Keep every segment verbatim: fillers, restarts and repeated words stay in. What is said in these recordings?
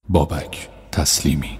بابک تسلیمی.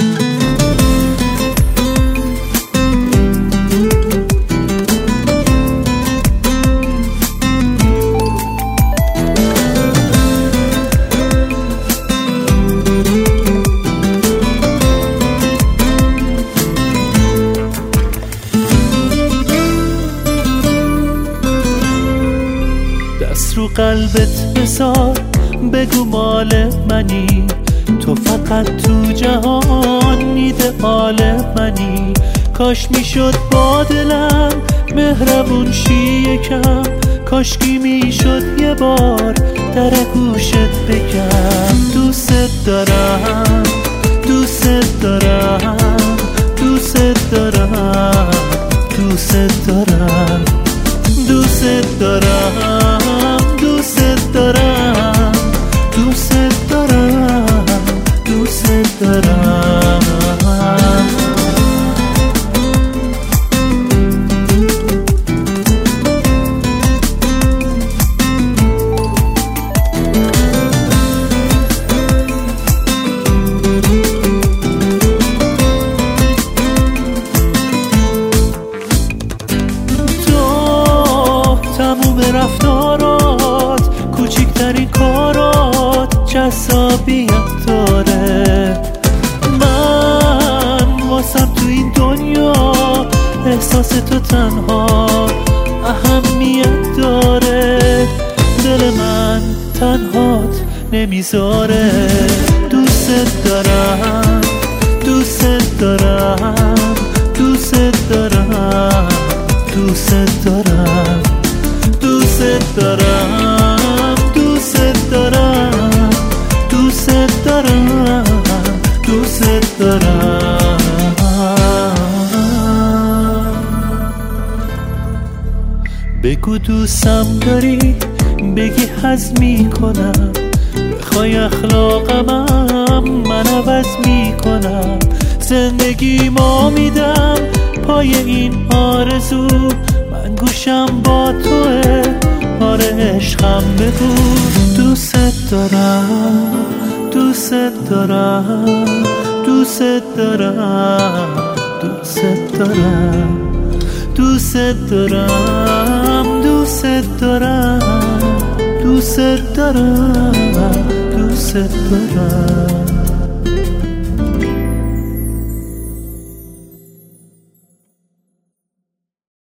دست رو قلبت بذار، بگو مال منی، تو فقط تو جهان ایدئال منی. کاش میشد با دلم مهربون شی یکم، کاشکی میشد یه بار در گوشت بگم دوست دارم، دوست دارم، دوست دارم، دوست دارم، دوست دارم، دوست دارم، دوست دارم، دوست دارم. تموم رفتارات، کوچکترین کارات جذابیت داره. من واسم تو این دنیا احساس تو تنها اهمیت داره. دل من تنهات نمیذاره. دوست دارم، دوست دارم، دوست دارم، دوست دارم، دوست دارم، دوست دارم، دوست دارم، دوست دارم. بگو دوستم داری، بگی حظ میکنم، بخوای اخلاقمم من عوض میکنم. زندگی ما میدم پای این آرزو، من گوشم با توه، آره عشقم بگو. دوست دارم، دوست دارم، دوست دارم، دوست دارم، دوست دارم، دوست دارم، دوست دارم، دوست دارم.